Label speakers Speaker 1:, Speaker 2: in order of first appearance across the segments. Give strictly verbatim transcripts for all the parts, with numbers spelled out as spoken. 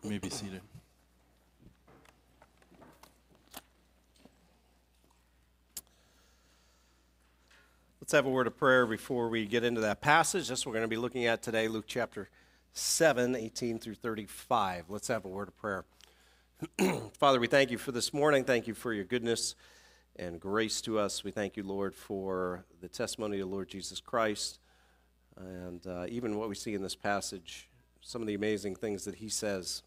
Speaker 1: You may be seated.
Speaker 2: Let's have a word of prayer before we get into that passage. That's what we're going to be looking at today, Luke chapter seven, eighteen through thirty-five. Let's have a word of prayer. Father, we thank you for this morning. Thank you for your goodness and grace to us. We thank you, Lord, for the testimony of the Lord Jesus Christ. And uh, even what we see in this passage, some of the amazing things that he says.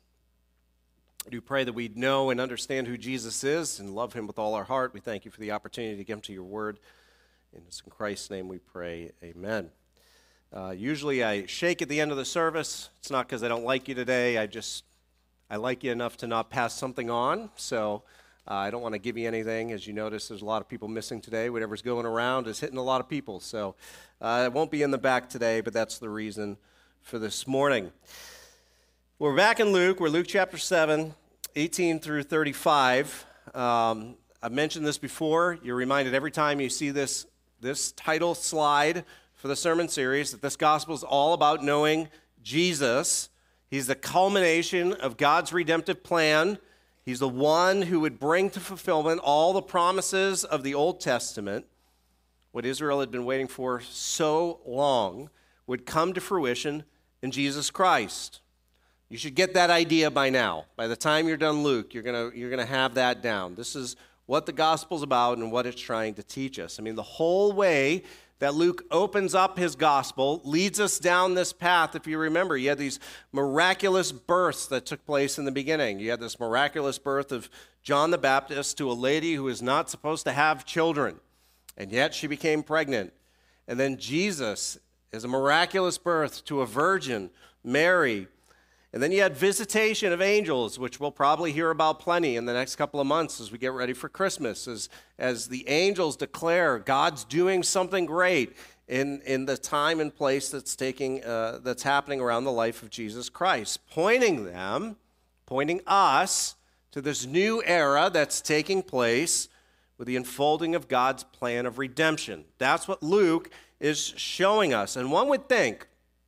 Speaker 2: I do pray that we'd know and understand who Jesus is and love him with all our heart. We thank you for the opportunity to come to your word. And it's in Christ's name we pray, amen. Uh, usually I shake at the end of the service. It's not because I don't like you today. I just, I like you enough to not pass something on. So uh, I don't want to give you anything. As you notice, there's a lot of people missing today. Whatever's going around is hitting a lot of people. So uh, it won't be in the back today, but that's the reason for this morning. We're back in Luke. We're Luke chapter seven, eighteen through thirty-five. Um, I've mentioned this before. You're reminded every time you see this This title slide for the sermon series that this gospel is all about knowing Jesus. He's the culmination of God's redemptive plan. He's the one who would bring to fulfillment all the promises of the Old Testament. What Israel had been waiting for so long would come to fruition in Jesus Christ. You should get that idea by now. By the time you're done Luke, you're gonna you're gonna have that down. This is what the gospel's about and what it's trying to teach us. I mean, the whole way that Luke opens up his gospel leads us down this path. If you remember, you had these miraculous births that took place in the beginning. You had this miraculous birth of John the Baptist to a lady who is not supposed to have children, and yet she became pregnant. And then Jesus is a miraculous birth to a virgin, Mary. And then you had visitation of angels, which we'll probably hear about plenty in the next couple of months as we get ready for Christmas, as, as the angels declare God's doing something great in, in the time and place that's taking uh, that's happening around the life of Jesus Christ, pointing them, pointing us to this new era that's taking place with the unfolding of God's plan of redemption. That's what Luke is showing us. And one would think,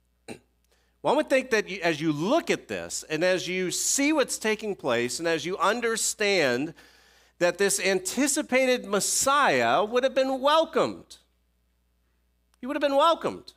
Speaker 2: One would think that as you look at this and as you see what's taking place and as you understand that this anticipated Messiah would have been welcomed. He would have been welcomed.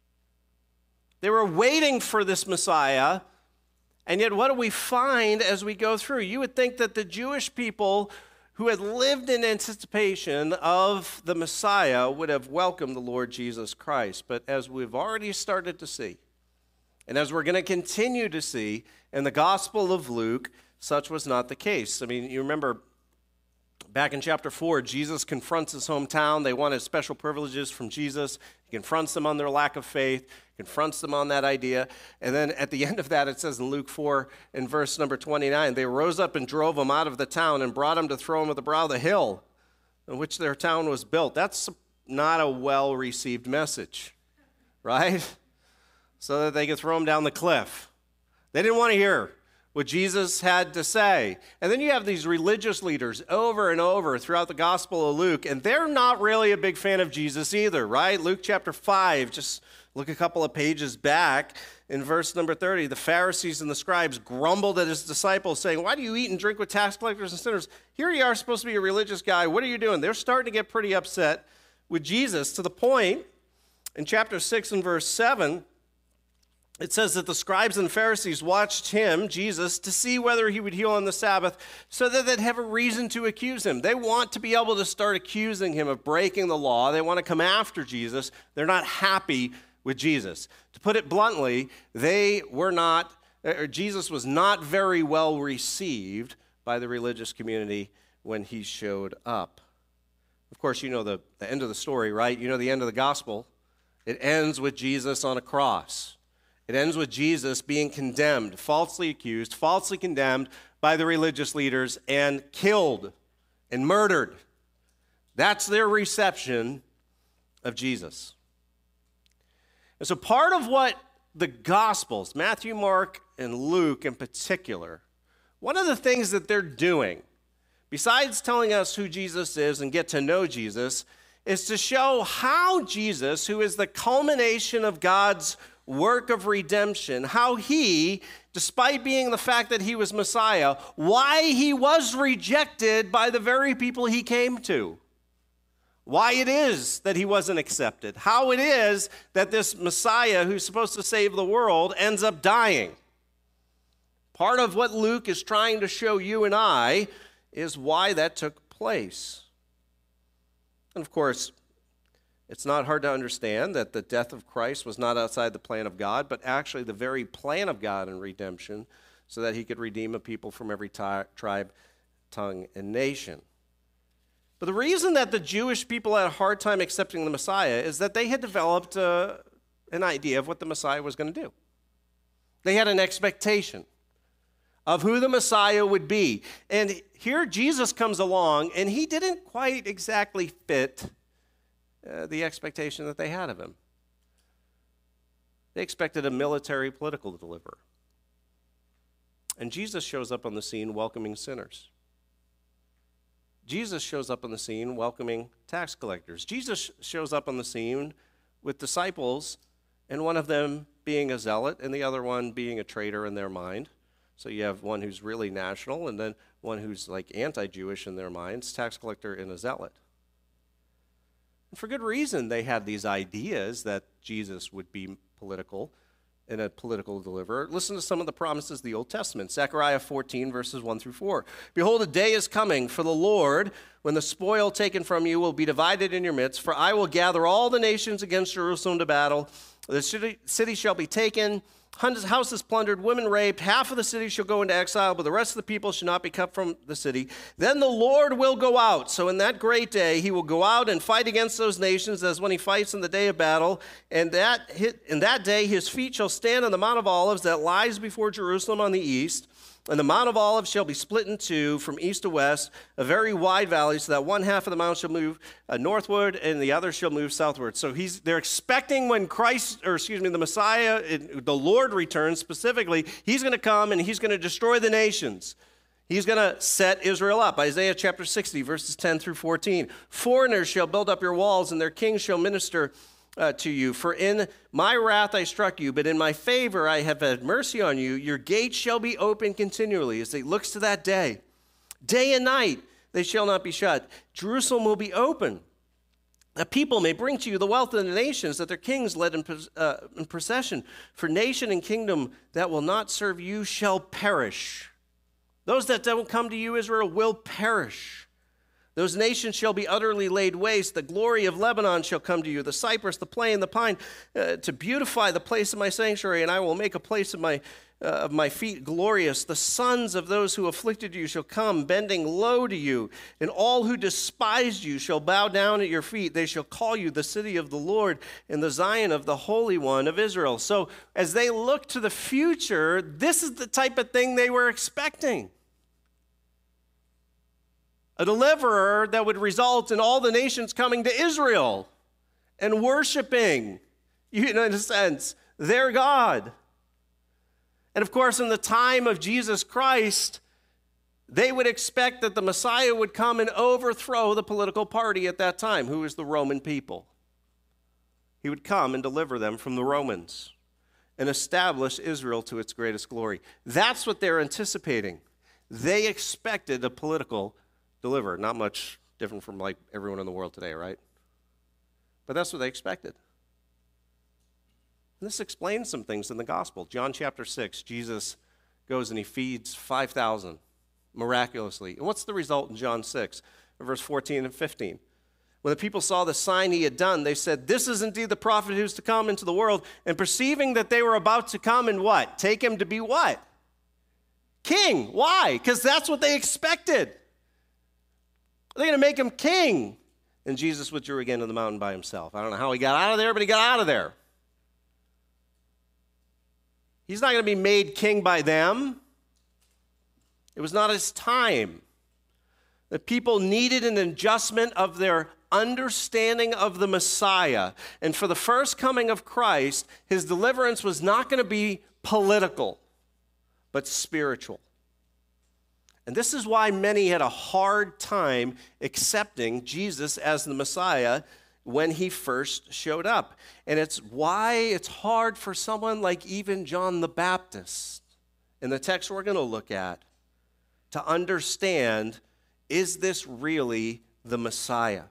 Speaker 2: They were waiting for this Messiah, and yet what do we find as we go through? You would think that the Jewish people who had lived in anticipation of the Messiah would have welcomed the Lord Jesus Christ. But as we've already started to see, and as we're going to continue to see in the Gospel of Luke, such was not the case. I mean, you remember back in chapter four, Jesus confronts his hometown. They wanted special privileges from Jesus. He confronts them on their lack of faith, confronts them on that idea. And then at the end of that, it says in Luke four, in verse number twenty-nine, they rose up and drove him out of the town and brought him to throw him at the brow of the hill in which their town was built. That's not a well-received message, right? So that they could throw him down the cliff. They didn't want to hear what Jesus had to say. And then you have these religious leaders over and over throughout the Gospel of Luke, and they're not really a big fan of Jesus either, right? Luke chapter five, just look a couple of pages back in verse number thirty. The Pharisees and the scribes grumbled at his disciples, saying, "Why do you eat and drink with tax collectors and sinners? Here you are supposed to be a religious guy. What are you doing?" They're starting to get pretty upset with Jesus to the point in chapter six and verse seven, it says that the scribes and Pharisees watched him, Jesus, to see whether he would heal on the Sabbath so that they'd have a reason to accuse him. They want to be able to start accusing him of breaking the law. They want to come after Jesus. They're not happy with Jesus. To put it bluntly, they were not, or Jesus was not very well received by the religious community when he showed up. Of course, you know the, the end of the story, right? You know the end of the gospel. It ends with Jesus on a cross. It ends with Jesus being condemned, falsely accused, falsely condemned by the religious leaders and killed and murdered. That's their reception of Jesus. And so part of what the Gospels, Matthew, Mark, and Luke in particular, one of the things that they're doing, besides telling us who Jesus is and get to know Jesus, is to show how Jesus, who is the culmination of God's work of redemption, how he, despite being the fact that he was Messiah, why he was rejected by the very people he came to. Why it is that he wasn't accepted. How it is that this Messiah who's supposed to save the world ends up dying. Part of what Luke is trying to show you and I is why that took place. And of course, it's not hard to understand that the death of Christ was not outside the plan of God, but actually the very plan of God in redemption, so that he could redeem a people from every t- tribe, tongue, and nation. But the reason that the Jewish people had a hard time accepting the Messiah is that they had developed uh, an idea of what the Messiah was going to do. They had an expectation of who the Messiah would be. And here Jesus comes along, and he didn't quite exactly fit uh, the expectation that they had of him. They expected a military political deliverer. And Jesus shows up on the scene welcoming sinners. Jesus shows up on the scene welcoming tax collectors. Jesus shows up on the scene with disciples, and one of them being a zealot and the other one being a traitor in their mind. So you have one who's really national and then one who's like anti-Jewish in their minds, tax collector and a zealot. And for good reason, they had these ideas that Jesus would be political and a political deliverer. Listen to some of the promises of the Old Testament. Zechariah fourteen, verses one through four. Behold, a day is coming for the Lord when the spoil taken from you will be divided in your midst, for I will gather all the nations against Jerusalem to battle. The city, city shall be taken, houses plundered, women raped. Half of the city shall go into exile, but the rest of the people shall not be cut from the city. Then the Lord will go out. So in that great day, he will go out and fight against those nations as when he fights in the day of battle. And that in that day, his feet shall stand on the Mount of Olives that lies before Jerusalem on the east. And the Mount of Olives shall be split in two from east to west, a very wide valley, so that one half of the mount shall move uh, northward and the other shall move southward. So he's they're expecting when Christ, or excuse me, the Messiah, it, the Lord returns specifically, he's going to come and he's going to destroy the nations. He's going to set Israel up. Isaiah chapter sixty, verses ten through fourteen. Foreigners shall build up your walls, and their kings shall minister Uh, to you. For in my wrath I struck you, but in my favor I have had mercy on you. Your gates shall be open continually as it looks to that day. Day and night they shall not be shut. Jerusalem will be open. A people may bring to you the wealth of the nations, that their kings led in, uh, in procession. For nation and kingdom that will not serve you shall perish. Those that don't come to you, Israel, will perish. Those nations shall be utterly laid waste. The glory of Lebanon shall come to you, the cypress, the plane, the pine, uh, to beautify the place of my sanctuary, and I will make a place of my uh, of my feet glorious. The sons of those who afflicted you shall come, bending low to you, and all who despised you shall bow down at your feet. They shall call you the city of the Lord and the Zion of the Holy One of Israel. So as they look to the future, this is the type of thing they were expecting. A deliverer that would result in all the nations coming to Israel and worshiping, you know, in a sense, their God. And of course, in the time of Jesus Christ, they would expect that the Messiah would come and overthrow the political party at that time, who was the Roman people. He would come and deliver them from the Romans and establish Israel to its greatest glory. That's what they're anticipating. They expected a political deliver. Not much different from like everyone in the world today, right? But that's what they expected. And this explains some things in the gospel. John chapter six, Jesus goes and he feeds five thousand miraculously. And what's the result in John six, verse fourteen and fifteen? When the people saw the sign he had done, they said, "This is indeed the prophet who's to come into the world." And perceiving that they were about to come and what? Take him to be what? King. Why? Because that's what they expected. They're going to make him king. And Jesus withdrew again to the mountain by himself. I don't know how he got out of there, but he got out of there. He's not going to be made king by them. It was not his time. The people needed an adjustment of their understanding of the Messiah. And for the first coming of Christ, his deliverance was not going to be political, but spiritual. And this is why many had a hard time accepting Jesus as the Messiah when he first showed up. And it's why it's hard for someone like even John the Baptist, in the text we're going to look at, to understand, is this really the Messiah?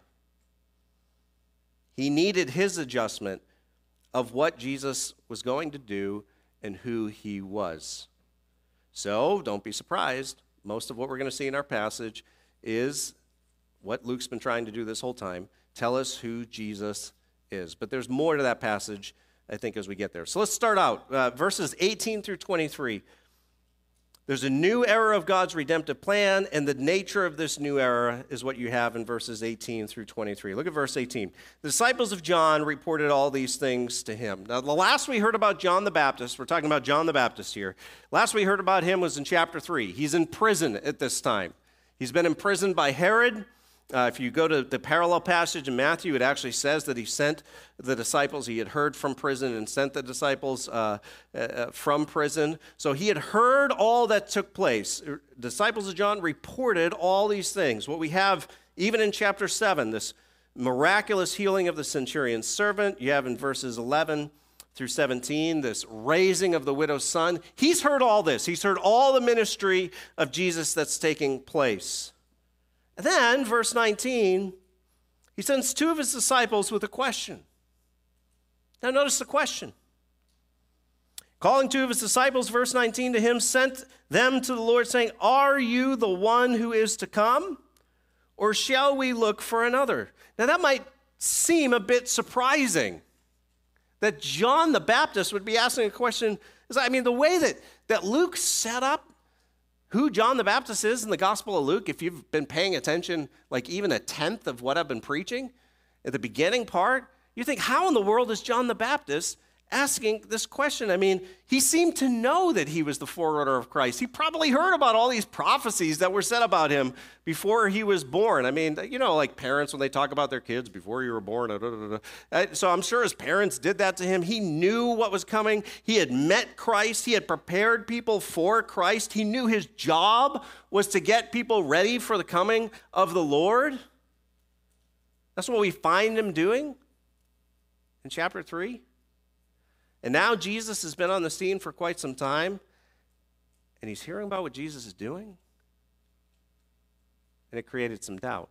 Speaker 2: He needed his adjustment of what Jesus was going to do and who he was. So don't be surprised. Most of what we're going to see in our passage is what Luke's been trying to do this whole time. Tell us who Jesus is. But there's more to that passage, I think, as we get there. So let's start out. Uh, verses eighteen through twenty-three. There's a new era of God's redemptive plan, and the nature of this new era is what you have in verses eighteen through twenty-three. Look at verse eighteen. The disciples of John reported all these things to him. Now, the last we heard about John the Baptist, we're talking about John the Baptist here. Last we heard about him was in chapter three. He's in prison at this time. He's been imprisoned by Herod. Uh, if you go to the parallel passage in Matthew, it actually says that he sent the disciples. He had heard from prison and sent the disciples uh, uh, from prison. So he had heard all that took place. Disciples of John reported all these things. What we have, even in chapter seven, this miraculous healing of the centurion's servant. You have in verses eleven through seventeen, this raising of the widow's son. He's heard all this. He's heard all the ministry of Jesus that's taking place. And then, verse nineteen, he sends two of his disciples with a question. Now notice the question. Calling two of his disciples, verse nineteen, to him, sent them to the Lord, saying, "Are you the one who is to come, or shall we look for another?" Now that might seem a bit surprising, that John the Baptist would be asking a question. I mean, the way that, that Luke set up who John the Baptist is in the Gospel of Luke, if you've been paying attention, like even a tenth of what I've been preaching, at the beginning part, you think, how in the world is John the Baptist asking this question? I mean, he seemed to know that he was the forerunner of Christ. He probably heard about all these prophecies that were said about him before he was born. I mean, you know, like parents when they talk about their kids before you were born. Da, da, da. So I'm sure his parents did that to him. He knew what was coming. He had met Christ. He had prepared people for Christ. He knew his job was to get people ready for the coming of the Lord. That's what we find him doing in chapter three. And now Jesus has been on the scene for quite some time, and he's hearing about what Jesus is doing, and it created some doubt.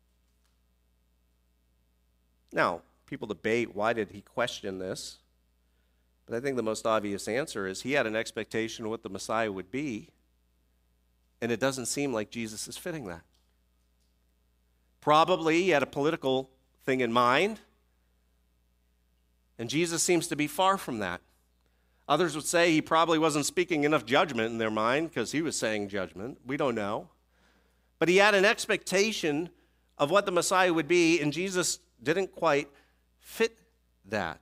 Speaker 2: Now, people debate, why did he question this? But I think the most obvious answer is he had an expectation of what the Messiah would be, and it doesn't seem like Jesus is fitting that. Probably he had a political thing in mind, and Jesus seems to be far from that. Others would say he probably wasn't speaking enough judgment in their mind because he was saying judgment. We don't know. But he had an expectation of what the Messiah would be, and Jesus didn't quite fit that.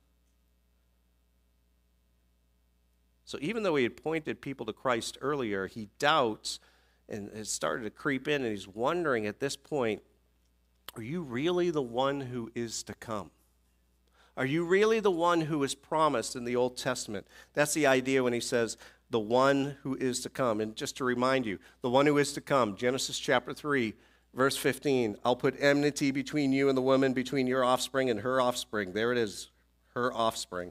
Speaker 2: So even though he had pointed people to Christ earlier, he doubts and has started to creep in, and he's wondering at this point, are you really the one who is to come? Are you really the one who is promised in the Old Testament? That's the idea when he says, the one who is to come. And just to remind you, the one who is to come, Genesis chapter three, verse fifteen, I'll put enmity between you and the woman, between your offspring and her offspring. There it is, her offspring.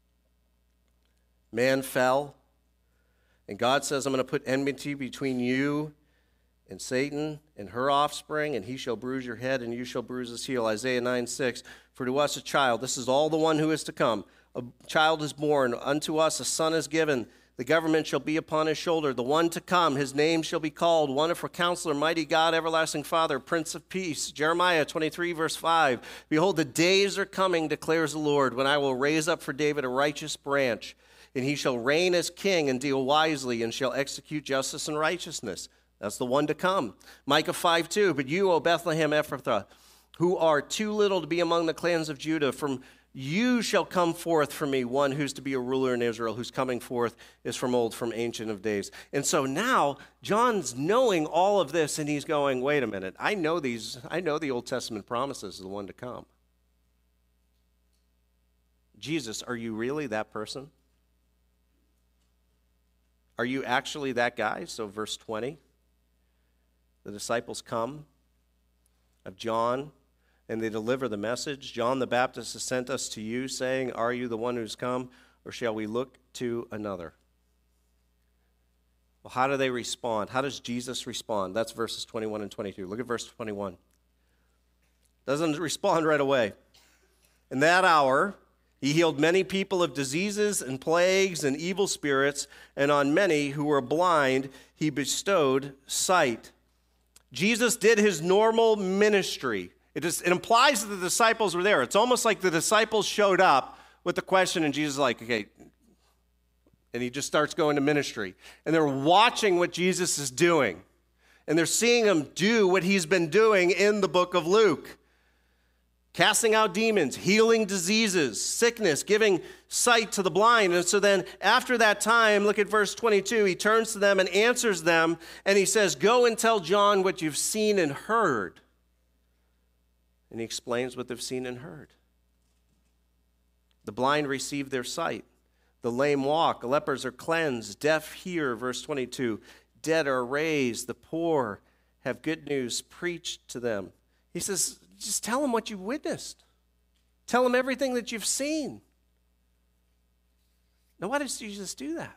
Speaker 2: Man fell, and God says, I'm going to put enmity between you and Satan and her offspring, and he shall bruise your head, and you shall bruise his heel. Isaiah nine six, for to us a child, this is all the one who is to come. A child is born, unto us a son is given. The government shall be upon his shoulder. The one to come, his name shall be called Wonderful Counselor, Mighty God, Everlasting Father, Prince of Peace. Jeremiah twenty-three, verse five, behold, the days are coming, declares the Lord, when I will raise up for David a righteous branch, and he shall reign as king and deal wisely, and shall execute justice and righteousness. That's the one to come. Micah five two, but you, O Bethlehem Ephrathah, who are too little to be among the clans of Judah, from you shall come forth from me one who's to be a ruler in Israel, whose coming forth is from old, from ancient of days. And so now John's knowing all of this, and he's going, wait a minute, I know these, I know the Old Testament promises of the one to come. Jesus, are you really that person? Are you actually that guy? So verse twenty. The disciples come of John, and they deliver the message. John the Baptist has sent us to you, saying, are you the one who's come, or shall we look to another? Well, how do they respond? How does Jesus respond? That's verses twenty-one and twenty-two. Look at verse twenty-one. Doesn't respond right away. In that hour, he healed many people of diseases and plagues and evil spirits, and on many who were blind, he bestowed sight. Jesus did his normal ministry. It, is, it implies that the disciples were there. It's almost like the disciples showed up with the question, and Jesus is like, okay, and he just starts going to ministry. And they're watching what Jesus is doing. And they're seeing him do what he's been doing in the book of Luke. Casting out demons, healing diseases, sickness, giving sight to the blind. And so then after that time, look at verse twenty-two, he turns to them and answers them, and he says, go and tell John what you've seen and heard. And he explains what they've seen and heard. The blind receive their sight. The lame walk, the lepers are cleansed, deaf hear, verse twenty-two, dead are raised, the poor have good news preached to them. He says, just tell them what you've witnessed. Tell them everything that you've seen. Now, why does Jesus do that?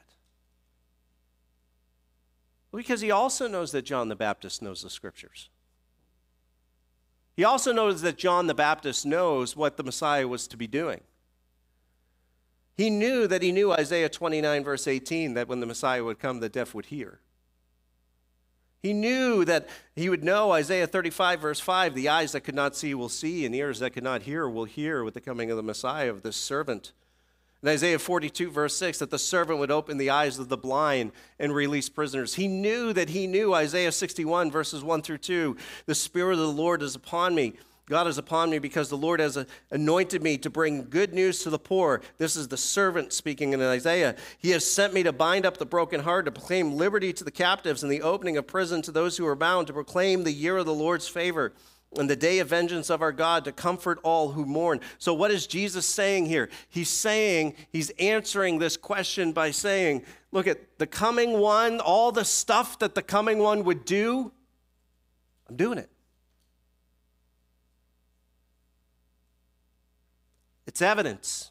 Speaker 2: Well, because he also knows that John the Baptist knows the scriptures. He also knows that John the Baptist knows what the Messiah was to be doing. He knew that he knew Isaiah twenty-nine, verse eighteen, that when the Messiah would come, the deaf would hear. He knew that he would know Isaiah thirty-five, verse five, the eyes that could not see will see, and ears that could not hear will hear with the coming of the Messiah, of this servant. And Isaiah forty-two, verse six, that the servant would open the eyes of the blind and release prisoners. He knew that he knew Isaiah sixty-one, verses one through two, the Spirit of the Lord is upon me. God is upon me because the Lord has anointed me to bring good news to the poor. This is the servant speaking in Isaiah. He has sent me to bind up the brokenhearted, to proclaim liberty to the captives and the opening of prison to those who are bound, to proclaim the year of the Lord's favor and the day of vengeance of our God, to comfort all who mourn. So what is Jesus saying here? He's saying, he's answering this question by saying, look at the coming one, all the stuff that the coming one would do, I'm doing it. It's evidence.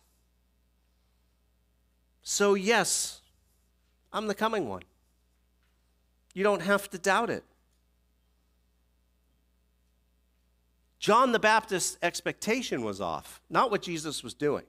Speaker 2: So yes, I'm the coming one. You don't have to doubt it. John the Baptist's expectation was off, not what Jesus was doing.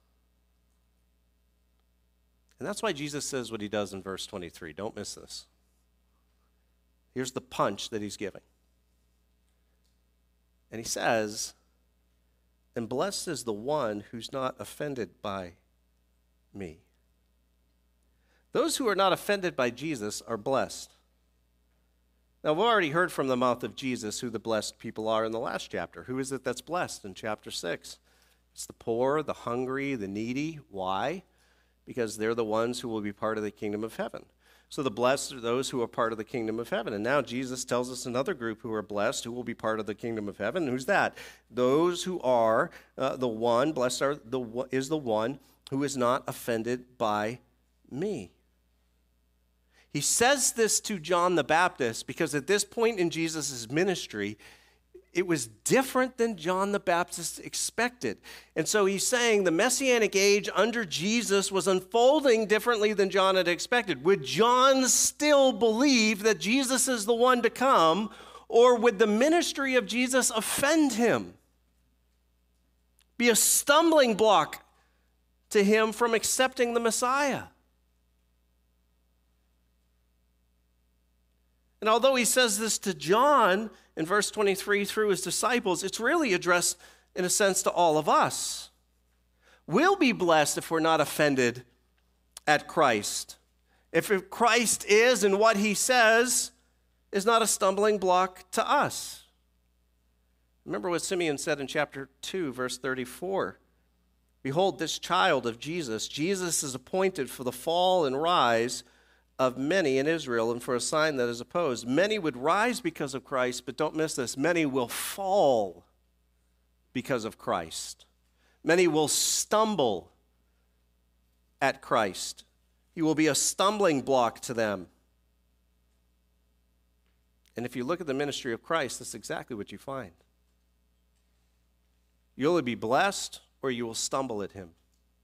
Speaker 2: And that's why Jesus says what he does in verse twenty-three. Don't miss this. Here's the punch that he's giving. And he says, and blessed is the one who's not offended by me. Those who are not offended by Jesus are blessed. Now, we've already heard from the mouth of Jesus who the blessed people are in the last chapter. Who is it that's blessed in chapter six? It's the poor, the hungry, the needy. Why? Because they're the ones who will be part of the kingdom of heaven. So the blessed are those who are part of the kingdom of heaven. And now Jesus tells us another group who are blessed, who will be part of the kingdom of heaven. Who's that? Those who are uh, the one, blessed are the is the one who is not offended by me. He says this to John the Baptist because at this point in Jesus' ministry, it was different than John the Baptist expected. And so he's saying the Messianic age under Jesus was unfolding differently than John had expected. Would John still believe that Jesus is the one to come, or would the ministry of Jesus offend him? Be a stumbling block to him from accepting the Messiah? And although he says this to John in verse twenty-three through his disciples, it's really addressed in a sense to all of us. We'll be blessed if we're not offended at Christ. If Christ is and what he says is not a stumbling block to us. Remember what Simeon said in chapter two, verse thirty-four. Behold, this child of Jesus, Jesus is appointed for the fall and rise of many in Israel, and for a sign that is opposed. Many would rise because of Christ, but don't miss this. Many will fall because of Christ. Many will stumble at Christ. He will be a stumbling block to them. And if you look at the ministry of Christ, that's exactly what you find. You'll either be blessed or you will stumble at him.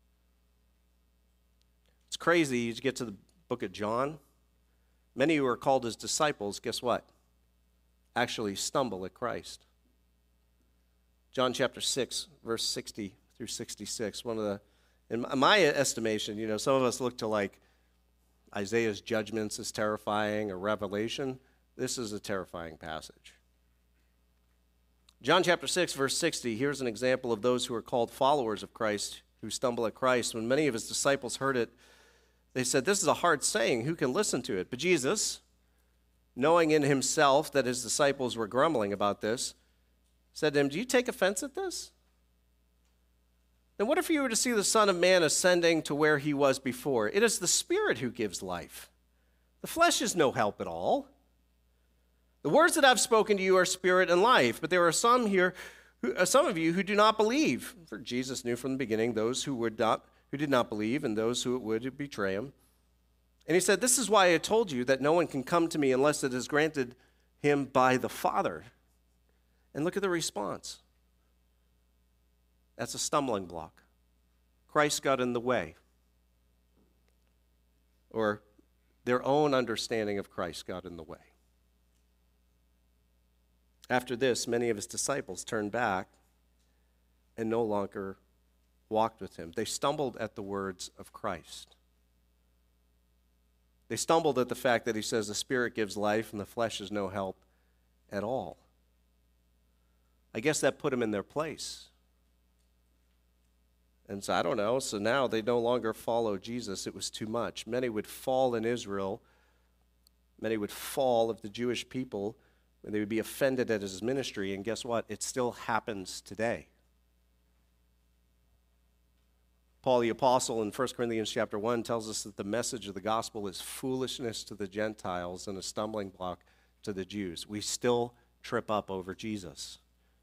Speaker 2: It's crazy. You get to the book of John. Many who are called his disciples, guess what? Actually stumble at Christ. John chapter six, verse sixty through sixty-six. One of the, in my estimation, you know, some of us look to like Isaiah's judgments as terrifying or Revelation. This is a terrifying passage. John chapter six, verse sixty, here's an example of those who are called followers of Christ, who stumble at Christ. When many of his disciples heard it, they said, this is a hard saying. Who can listen to it? But Jesus, knowing in himself that his disciples were grumbling about this, said to him, do you take offense at this? Then what if you were to see the Son of Man ascending to where he was before? It is the Spirit who gives life. The flesh is no help at all. The words that I've spoken to you are spirit and life, but there are some here, who, uh, some of you who do not believe. For Jesus knew from the beginning those who would not, who did not believe, and those who would betray him. And he said, this is why I told you that no one can come to me unless it is granted him by the Father. And look at the response. That's a stumbling block. Christ got in the way. Or their own understanding of Christ got in the way. After this, many of his disciples turned back and no longer walked with him. They stumbled at the words of Christ. They stumbled at the fact that he says the Spirit gives life and the flesh is no help at all. I guess that put them in their place. And so I don't know, so now they no longer follow Jesus. It was too much. Many would fall in Israel. Many would fall of the Jewish people, and they would be offended at his ministry. And guess what? It still happens today. Paul the Apostle in First Corinthians chapter one tells us that the message of the gospel is foolishness to the Gentiles and a stumbling block to the Jews. We still trip up over Jesus.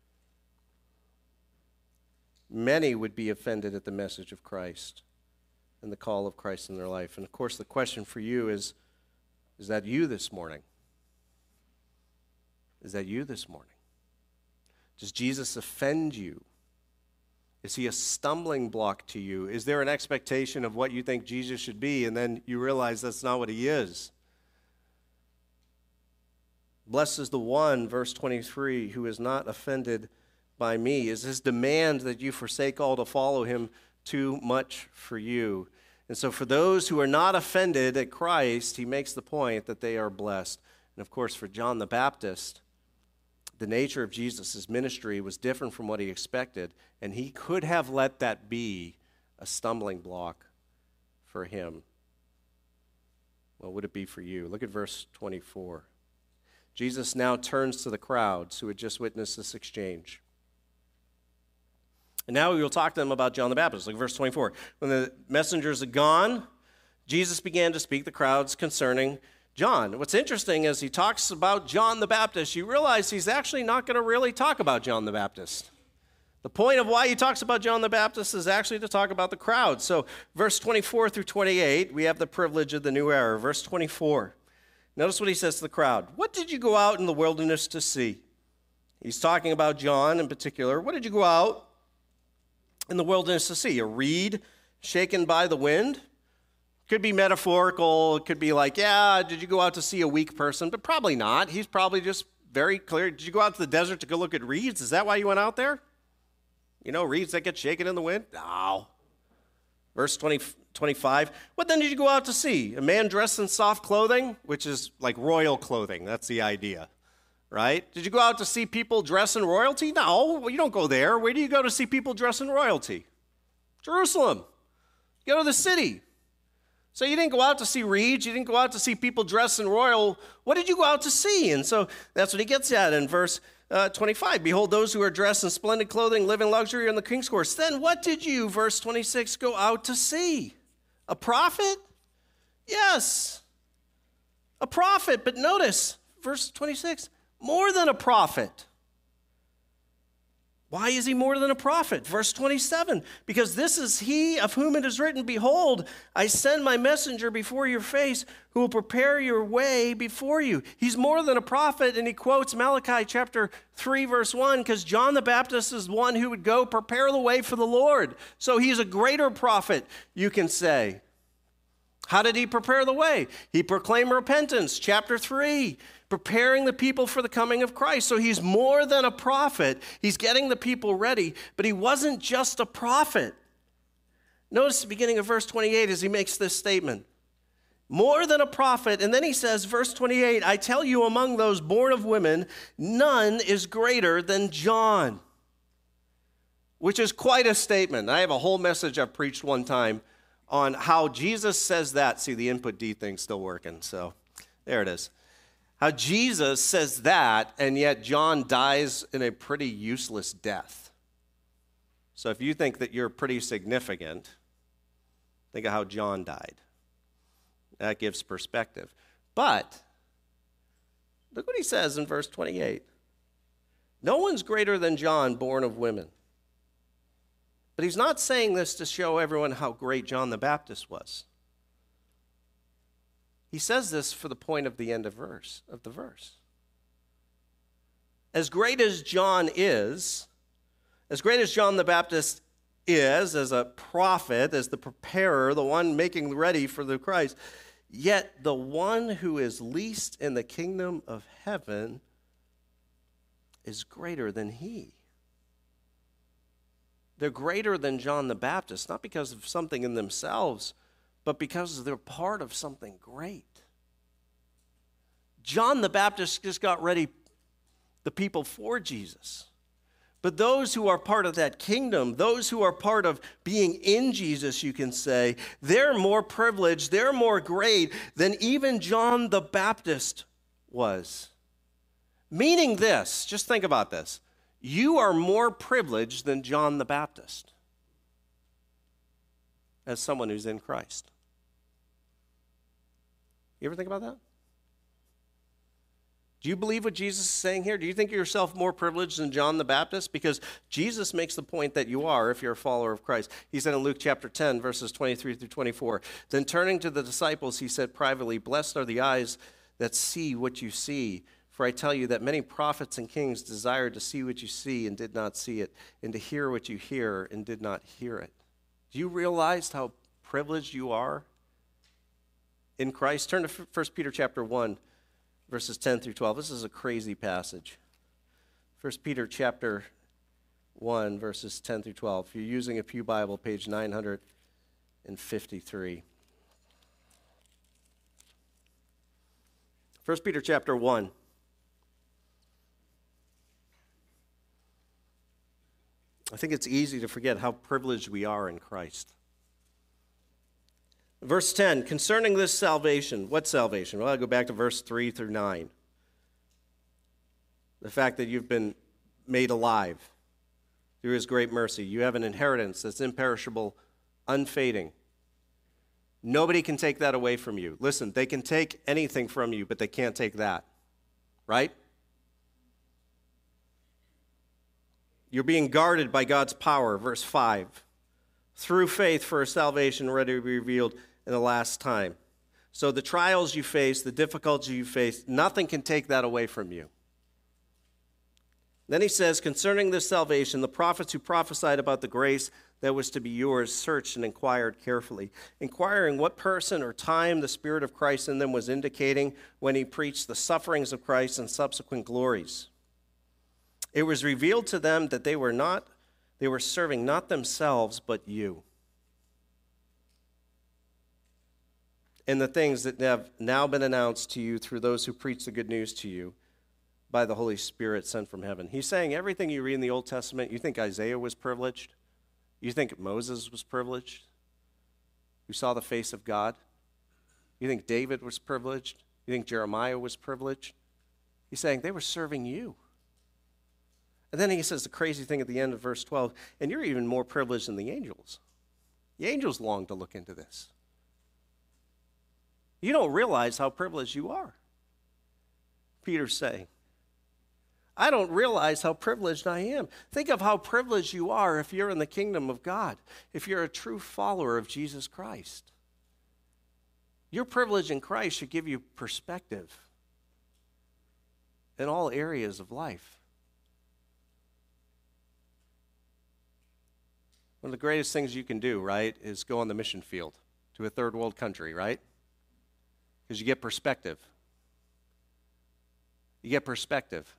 Speaker 2: Many would be offended at the message of Christ and the call of Christ in their life. And of course, the question for you is, is that you this morning? Is that you this morning? Does Jesus offend you? Is he a stumbling block to you? Is there an expectation of what you think Jesus should be, and then you realize that's not what he is? Blessed is the one, verse twenty-three, who is not offended by me. Is his demand that you forsake all to follow him too much for you? And so for those who are not offended at Christ, he makes the point that they are blessed. And of course, for John the Baptist, the nature of Jesus' ministry was different from what he expected, and he could have let that be a stumbling block for him. What would it be for you? Look at verse twenty-four. Jesus now turns to the crowds who had just witnessed this exchange. And now we will talk to them about John the Baptist. Look at verse twenty-four. When the messengers had gone, Jesus began to speak to the crowds concerning John. What's interesting is he talks about John the Baptist. You realize he's actually not going to really talk about John the Baptist. The point of why he talks about John the Baptist is actually to talk about the crowd. So verse twenty-four through twenty-eight, we have the privilege of the new era. Verse twenty-four. Notice what he says to the crowd. What did you go out in the wilderness to see? He's talking about John in particular. What did you go out in the wilderness to see? A reed shaken by the wind? Could be metaphorical. It could be like, yeah, did you go out to see a weak person? But probably not. He's probably just very clear. Did you go out to the desert to go look at reeds? Is that why you went out there? You know, reeds that get shaken in the wind? No. Verse twenty, twenty-five. What then did you go out to see? A man dressed in soft clothing, which is like royal clothing. That's the idea, right? Did you go out to see people dressed in royalty? No, you don't go there. Where do you go to see people dressed in royalty? Jerusalem. You go to the city. So you didn't go out to see reeds. You didn't go out to see people dressed in royal. What did you go out to see? And so that's what he gets at in verse uh, twenty-five. Behold, those who are dressed in splendid clothing live in luxury in the king's courts. Then what did you, verse twenty-six, go out to see? A prophet? Yes, a prophet. But notice, verse twenty-six, more than a prophet. Why is he more than a prophet? Verse twenty-seven, because this is he of whom it is written, behold, I send my messenger before your face who will prepare your way before you. He's more than a prophet, and he quotes Malachi chapter three, verse one, because John the Baptist is one who would go prepare the way for the Lord. So he's a greater prophet, you can say. How did he prepare the way? He proclaimed repentance, chapter three, preparing the people for the coming of Christ. So he's more than a prophet. He's getting the people ready, but he wasn't just a prophet. Notice the beginning of verse twenty-eight as he makes this statement. More than a prophet, and then he says, verse twenty-eight, I tell you, among those born of women, none is greater than John. Which is quite a statement. I have a whole message I preached one time on how Jesus says that. See, the input D thing's still working, so there it is. How Jesus says that, and yet John dies in a pretty useless death. So if you think that you're pretty significant, think of how John died. That gives perspective. But look what he says in verse twenty-eight. No one's greater than John, born of women. But he's not saying this to show everyone how great John the Baptist was. He says this for the point of the end of verse of the verse. As great as John is, as great as John the Baptist is as a prophet, as the preparer, the one making ready for the Christ, yet the one who is least in the kingdom of heaven is greater than he. They're greater than John the Baptist, not because of something in themselves, but because they're part of something great. John the Baptist just got ready the people for Jesus. But those who are part of that kingdom, those who are part of being in Jesus, you can say, they're more privileged, they're more great than even John the Baptist was. Meaning this, just think about this. You are more privileged than John the Baptist as someone who's in Christ. You ever think about that? Do you believe what Jesus is saying here? Do you think yourself more privileged than John the Baptist? Because Jesus makes the point that you are if you're a follower of Christ. He said in Luke chapter ten, verses twenty-three through twenty-four, then turning to the disciples, he said privately, blessed are the eyes that see what you see. For I tell you that many prophets and kings desired to see what you see and did not see it, and to hear what you hear and did not hear it. Do you realize how privileged you are in Christ? Turn to First Peter chapter one, verses ten through twelve. This is a crazy passage. First Peter chapter one, verses ten through twelve. If you're using a Pew Bible, page nine hundred fifty-three. First Peter chapter one. I think it's easy to forget how privileged we are in Christ. Verse ten, concerning this salvation. What salvation? Well, I'll go back to verse three through nine. The fact that you've been made alive through his great mercy. You have an inheritance that's imperishable, unfading. Nobody can take that away from you. Listen, they can take anything from you, but they can't take that. Right? You're being guarded by God's power, verse five. Through faith for a salvation ready to be revealed in the last time. So the trials you face, the difficulties you face, nothing can take that away from you. Then he says, concerning this salvation, the prophets who prophesied about the grace that was to be yours searched and inquired carefully, inquiring what person or time the Spirit of Christ in them was indicating when he preached the sufferings of Christ and subsequent glories. It was revealed to them that they were not, they were serving not themselves, but you. And the things that have now been announced to you through those who preach the good news to you by the Holy Spirit sent from heaven. He's saying everything you read in the Old Testament, you think Isaiah was privileged? You think Moses was privileged? Who saw the face of God? You think David was privileged? You think Jeremiah was privileged? He's saying they were serving you. And then he says the crazy thing at the end of verse twelve, and you're even more privileged than the angels. The angels long to look into this. You don't realize how privileged you are. Peter's saying, I don't realize how privileged I am. Think of how privileged you are if you're in the kingdom of God, if you're a true follower of Jesus Christ. Your privilege in Christ should give you perspective in all areas of life. One of the greatest things you can do, right, is go on the mission field to a third world country, right? Because you get perspective. You get perspective.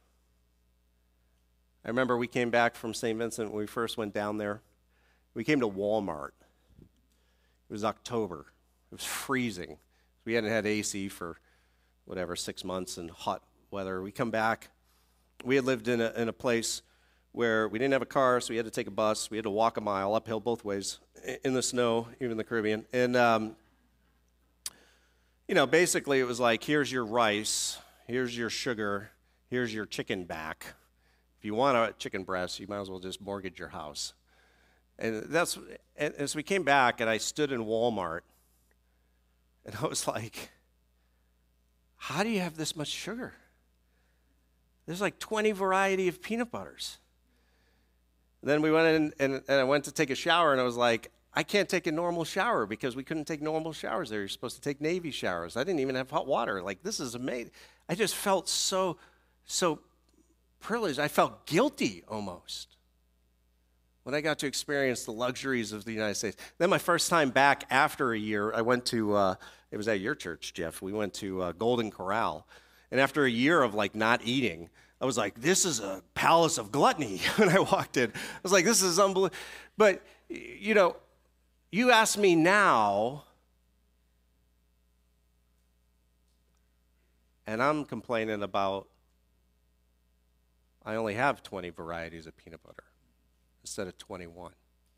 Speaker 2: I remember we came back from Saint Vincent when we first went down there. We came to Walmart. It was October. It was freezing. We hadn't had A C for, whatever, six months in hot weather. We come back. We had lived in a, in a place where we didn't have a car, so we had to take a bus. We had to walk a mile uphill both ways in the snow, even in the Caribbean. And, um, you know, basically it was like, here's your rice, here's your sugar, here's your chicken back. If you want a chicken breast, you might as well just mortgage your house. And that's, and as we came back and I stood in Walmart, and I was like, how do you have this much sugar? There's like twenty variety of peanut butters. Then we went in and, and I went to take a shower, and I was like, I can't take a normal shower because we couldn't take normal showers there. You're supposed to take Navy showers. I didn't even have hot water. Like, this is amazing. I just felt so, so privileged. I felt guilty almost when I got to experience the luxuries of the United States. Then my first time back after a year, I went to, uh, it was at your church, Jeff. We went to uh, Golden Corral. And after a year of, like, not eating, I was like, this is a palace of gluttony when I walked in. I was like, this is unbelievable. But, you know, you ask me now, and I'm complaining about I only have twenty varieties of peanut butter instead of twenty-one.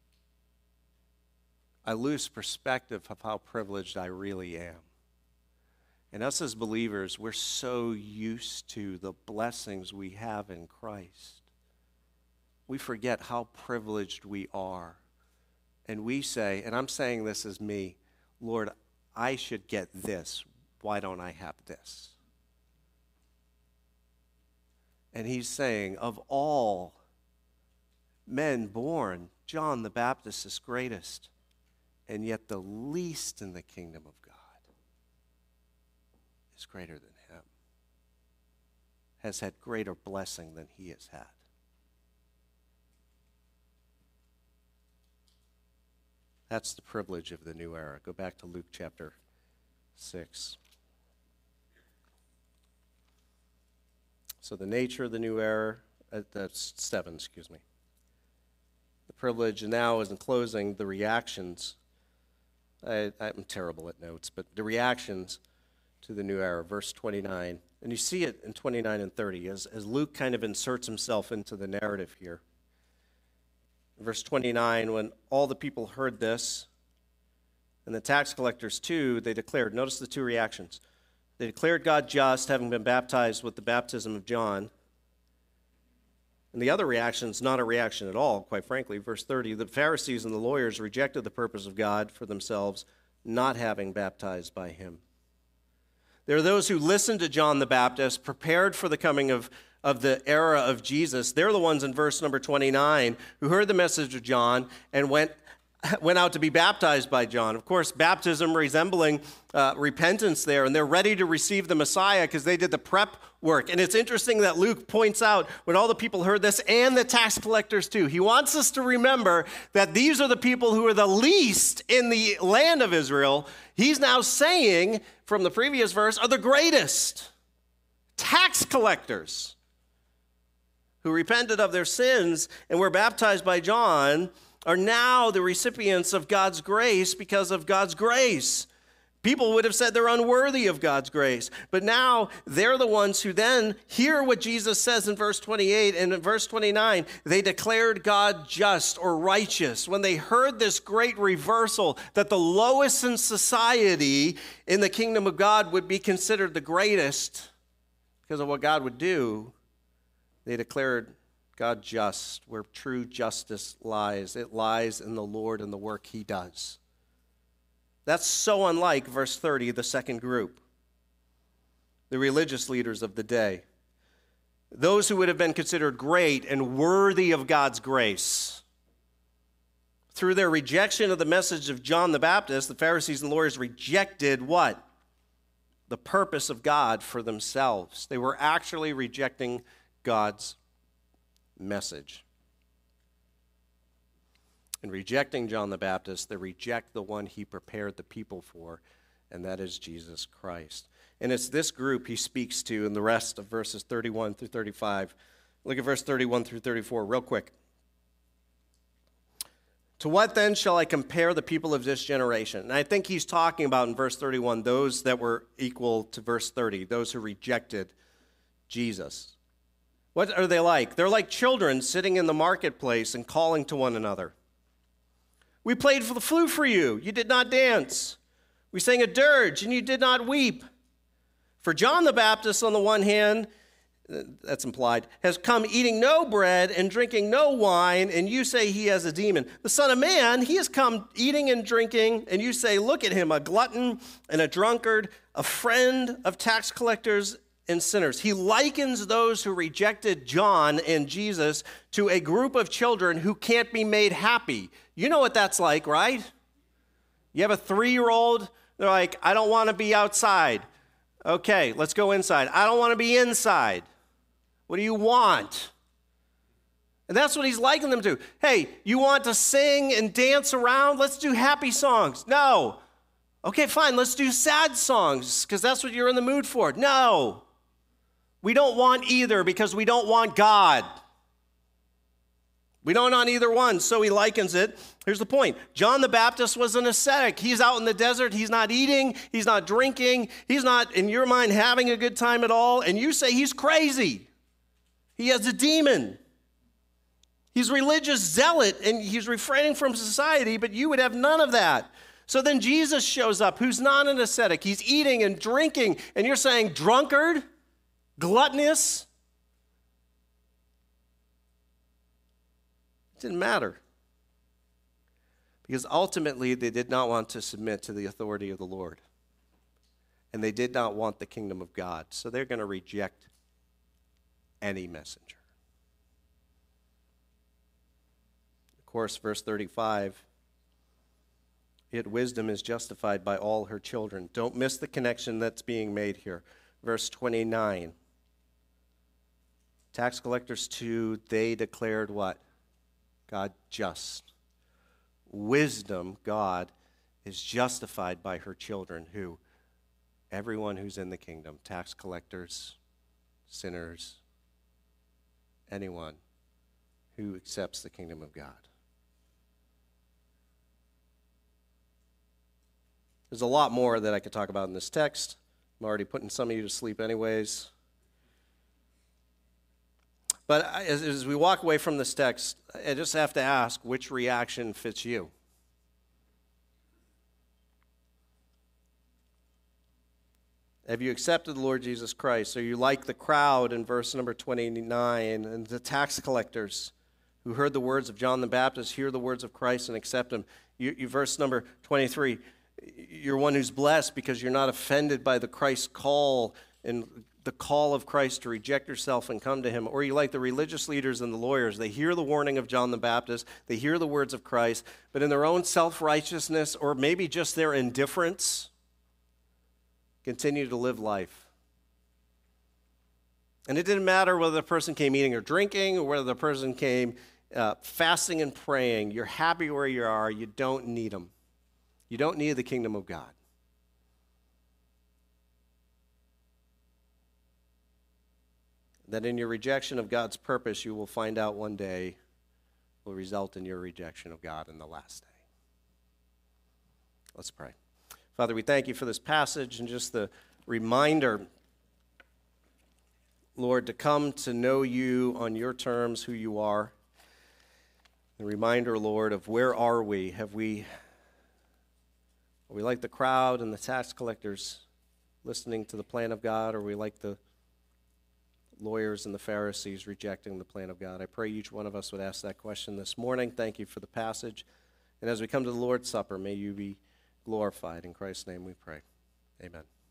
Speaker 2: I lose perspective of how privileged I really am. And us as believers, we're so used to the blessings we have in Christ. We forget how privileged we are. And we say, and I'm saying this as me, Lord, I should get this. Why don't I have this? And he's saying, of all men born, John the Baptist is greatest, and yet the least in the kingdom of God is greater than him, has had greater blessing than he has had. That's the privilege of the new era. Go back to Luke chapter six. So the nature of the new era, uh, that's seven, excuse me. The privilege now is in closing the reactions. I, I'm terrible at notes, but the reactions to the new era, verse twenty-nine. And you see it in twenty-nine and thirty as, as Luke kind of inserts himself into the narrative here. Verse twenty-nine, when all the people heard this, and the tax collectors too, they declared, notice the two reactions. They declared God just, having been baptized with the baptism of John. And the other reaction is not a reaction at all, quite frankly. Verse thirty, the Pharisees and the lawyers rejected the purpose of God for themselves, not having baptized by him. There are those who listened to John the Baptist, prepared for the coming of, of the era of Jesus. They're the ones in verse number twenty-nine who heard the message of John and went went out to be baptized by John. Of course, baptism resembling uh, repentance there, and they're ready to receive the Messiah because they did the prep work. And it's interesting that Luke points out when all the people heard this, and the tax collectors too. He wants us to remember that these are the people who are the least in the land of Israel. He's now saying, from the previous verse, are the greatest. Tax collectors who repented of their sins and were baptized by John are now the recipients of God's grace because of God's grace. People would have said they're unworthy of God's grace, but now they're the ones who then hear what Jesus says in verse twenty-eight, and in verse twenty-nine, they declared God just or righteous. When they heard this great reversal that the lowest in society in the kingdom of God would be considered the greatest because of what God would do, they declared God just, where true justice lies. It lies in the Lord and the work he does. That's so unlike verse thirty, the second group, the religious leaders of the day. those who would have been considered great and worthy of God's grace. Through their rejection of the message of John the Baptist, the Pharisees and lawyers rejected what? The purpose of God for themselves. They were actually rejecting God's message. In rejecting John the Baptist, they reject the one he prepared the people for, and that is Jesus Christ. And it's this group he speaks to in the rest of verses thirty-one through thirty-five. Look at verse thirty-one through thirty-four real quick. To what then shall I compare the people of this generation? And I think he's talking about in verse thirty-one those that were equal to verse thirty, those who rejected Jesus. What are they like? They're like children sitting in the marketplace and calling to one another. We played for the flute for you. You did not dance. We sang a dirge, and you did not weep. For John the Baptist, on the one hand, that's implied, has come eating no bread and drinking no wine, and you say he has a demon. The Son of Man, he has come eating and drinking, and you say, look at him, a glutton and a drunkard, a friend of tax collectors and sinners. He likens those who rejected John and Jesus to a group of children who can't be made happy. You know what that's like, right? You have a three-year-old, they're like, I don't want to be outside. Okay, let's go inside. I don't want to be inside. What do you want? And that's what he's likening them to. Hey, you want to sing and dance around? Let's do happy songs. No. Okay, fine, let's do sad songs because that's what you're in the mood for. No. We don't want either because we don't want God. We don't want either one, so he likens it. Here's the point. John the Baptist was an ascetic. He's out in the desert. He's not eating. He's not drinking. He's not, in your mind, having a good time at all. And you say he's crazy. He has a demon. He's religious zealot, and he's refraining from society, but you would have none of that. So then Jesus shows up, who's not an ascetic. He's eating and drinking, and you're saying drunkard, gluttonous. It didn't matter. Because ultimately, they did not want to submit to the authority of the Lord. And they did not want the kingdom of God. So they're going to reject any messenger. Of course, verse thirty-five, yet wisdom is justified by all her children. Don't miss the connection that's being made here. Verse twenty-nine, tax collectors too, they declared what? God just. Wisdom, God, is justified by her children, who? Everyone who's in the kingdom, tax collectors, sinners, anyone who accepts the kingdom of God. There's a lot more that I could talk about in this text. I'm already putting some of you to sleep anyways. But as, as we walk away from this text, I just have to ask, which reaction fits you? Have you accepted the Lord Jesus Christ? Are you like the crowd in verse number twenty-nine and the tax collectors who heard the words of John the Baptist, hear the words of Christ and accept him? You, you, verse number twenty-three, you're one who's blessed because you're not offended by the Christ call and the call of Christ to reject yourself and come to him. Or you like the religious leaders and the lawyers. They hear the warning of John the Baptist. They hear the words of Christ. But in their own self-righteousness, or maybe just their indifference, continue to live life. And it didn't matter whether the person came eating or drinking, or whether the person came uh, fasting and praying. You're happy where you are. You don't need them. You don't need the kingdom of God. That in your rejection of God's purpose, you will find out one day will result in your rejection of God in the last day. Let's pray. Father, we thank you for this passage and just the reminder, Lord, to come to know you on your terms, who you are. The reminder, Lord, of where are we? Have we, are we like the crowd and the tax collectors listening to the plan of God, or are we like the lawyers and the Pharisees rejecting the plan of God? I pray each one of us would ask that question this morning. Thank you for the passage. And as we come to the Lord's Supper, may you be glorified. In Christ's name we pray. Amen.